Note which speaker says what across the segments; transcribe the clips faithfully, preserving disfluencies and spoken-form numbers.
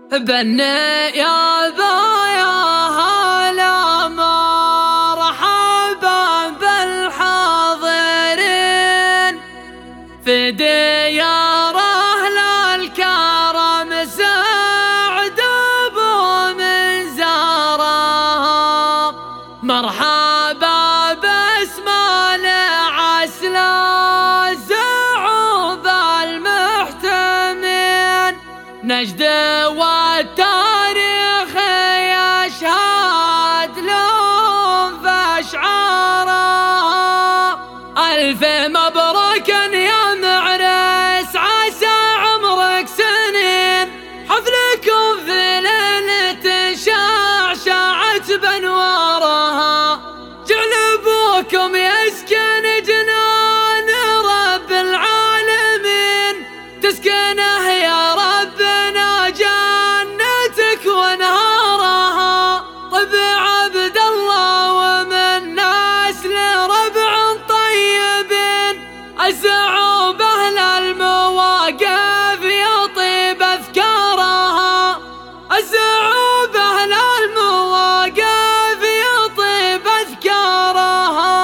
Speaker 1: بني يا بايا هلا مرحبا بالحاضرين في ديار أهل الكرم سعد أبو من زارها مرحبا باسم العسل الزعوب المحتمين نجد والتاريخ يشهد لهم فاشعارها ألف مبروك يا معرس عسى عمرك سنين حفلكم في ليلة شعشعت بانوارها جعل ابوكم يسكن جنان رب العالمين تسكنه يا ربنا جنتك ونهارها طب عبد الله ومن ناس لربع طيبين الزعوب أهل المواقف يطيب أذكارها الزعوب أهل المواقف يطيب أذكارها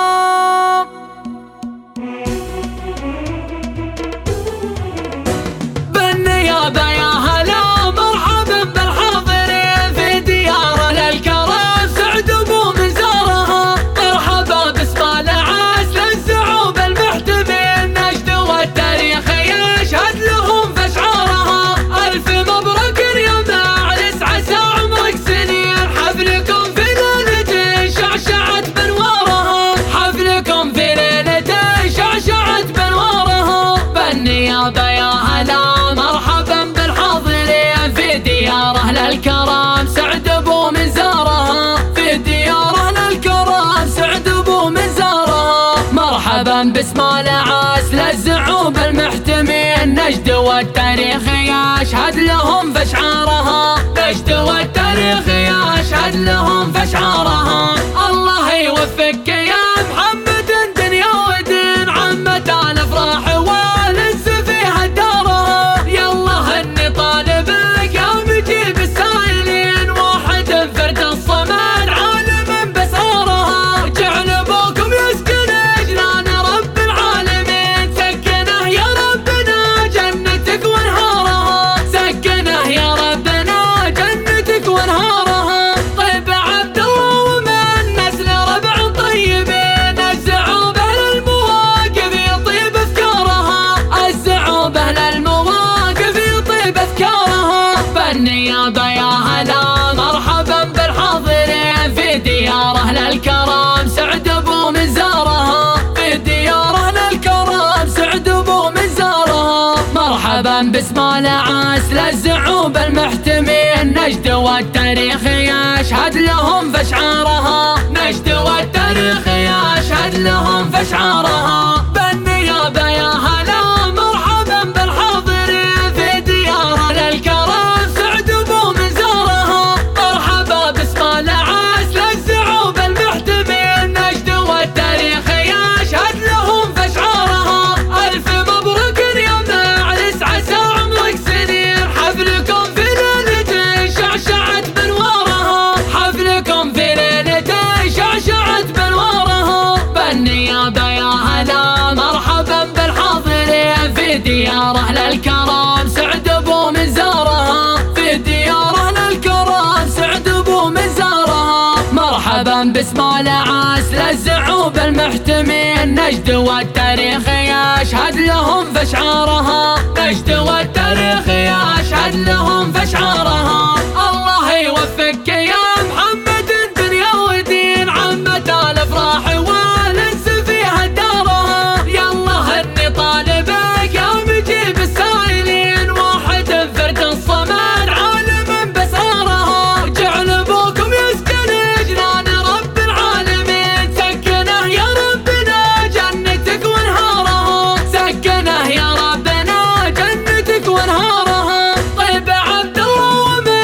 Speaker 1: بني يا بيا هلا مرحبا بالحاضرين في ديار الكرم سعد أبو من زارها مرحبا باسم العسل الزعوب المحتمين نجد والتاريخ يشهد لهم فاشعارها ألف مبروك يا معرس عسى عمرك سنين حفلكم في ليلة شعشعت بانوارها حفلكم في ليلة شعشعت بانوارها بني يا بيا هلا مرحبا بالحاضرين في ديار أهل الكرم سعد أبو من زارها في ديار أهل الكرم سعد أبو من زارها مرحبا باسم العسل الزعوب المحتمين نجد والتاريخ يشهد لهم فاشعارها نجد والتاريخ يشهد لهم فاشعارها الله يوفقك يا محمد دنيا ودين عمة الافراح والعز فيها دارها يالله اني طالبك يا مجيب السائلين واحد فرد الصمد عالم باسرارها جعل ابوكم يسكن جنان رب العالمين سكنه يا ربنا جنتك وانهارها سكنه يا ربنا جنتك وانهارها طيب عبد الله ومن نسل ربع طيبين الزعوب اهل المواقف يطيب افكارها الزعوب اهل المواقف يطيب افكارها بني يا بيا هلا مرحبا بالحاضرين في ديار اهل الكرم سعد ابو من زارها في ديار اهل الكرم سعد ابو من زارها مرحبا باسم العسل الزعوب المحتمين نجد والتاريخ يشهد لهم فاشعارها نجد والتاريخ يشهد لهم فاشعارها بني يا بيا هلا مرحبا بالحاضرين في ديار أهل الكرم سعد أبو من زارها مرحبا باسم العسل الزعوب المحتمين نجد والتاريخ يشهد لهم فاشعارها ألف مبروك يا معرس عسى عمرك سنين حفلكم في ليلة شعشعت بانوارها حفلكم في ليلة شعشعت بانوارها بني يا بيا هلا مرحبا بالحاضرين في ديار أهل الكرم سعد أبو من زارها في ديار أهل الكرم سعد أبو من زارها مرحبا باسم العسل الزعوب المحتمين نجد والتاريخ يشهد لهم فاشعارها نجد والتاريخ يشهد لهم فاشعارها الله يوفقك يا محمد دنيا ودين عمة الافراح والعز فيها دارها يالله اني طالبك يا مجيب السائلين واحد فرد الصمد عالم باسرارها جعل ابوكم يسكن جنان رب العالمين سكنه يا ربنا جنتك وانهارها سكنه يا ربنا جنتك وانهارها طيب عبد الله ومن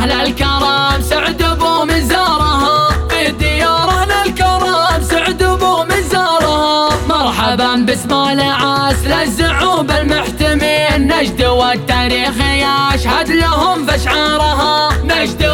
Speaker 1: أهل الكرم سعد أبو مزارها، في ديار أهل الكرم سعد أبو مزارها. مرحبا باسم العاس للزعوب المحتمين، نجد والتاريخ يشهد لهم في أشعارها. مجد